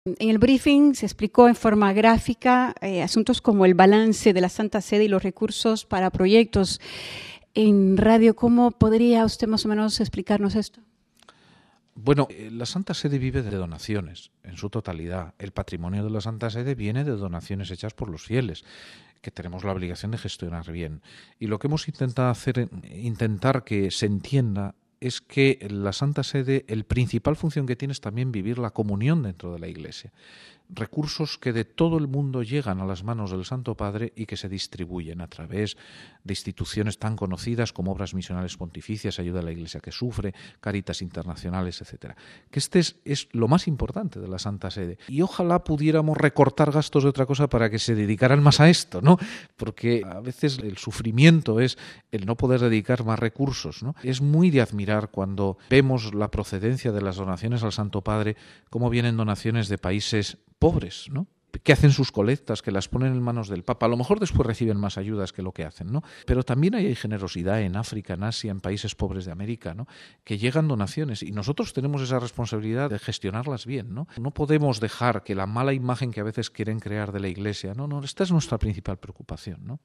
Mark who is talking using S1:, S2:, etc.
S1: En el briefing se explicó en forma gráfica asuntos como el balance de la Santa Sede y los recursos para proyectos en radio. ¿Cómo podría usted más o menos explicarnos esto?
S2: Bueno, la Santa Sede vive de donaciones en su totalidad. El patrimonio de la Santa Sede viene de donaciones hechas por los fieles, que tenemos la obligación de gestionar bien. Y lo que hemos intentado hacer, intentar que se entienda, es que la Santa Sede, el principal función que tiene es también vivir la comunión dentro de la Iglesia. Recursos que de todo el mundo llegan a las manos del Santo Padre y que se distribuyen a través de instituciones tan conocidas como Obras Misionales Pontificias, Ayuda a la Iglesia que Sufre, Cáritas Internacionales, etcétera. Que este es lo más importante de la Santa Sede. Y ojalá pudiéramos recortar gastos de otra cosa para que se dedicaran más a esto, ¿no? Porque a veces el sufrimiento es el no poder dedicar más recursos, ¿no? Es muy de admirar cuando vemos la procedencia de las donaciones al Santo Padre, cómo vienen donaciones de países pobres, ¿no? Que hacen sus colectas, que las ponen en manos del Papa. A lo mejor después reciben más ayudas que lo que hacen, ¿no? Pero también hay generosidad en África, en Asia, en países pobres de América, ¿no? Que llegan donaciones y nosotros tenemos esa responsabilidad de gestionarlas bien, ¿no? No podemos dejar que la mala imagen que a veces quieren crear de la Iglesia, no, esta es nuestra principal preocupación, ¿no?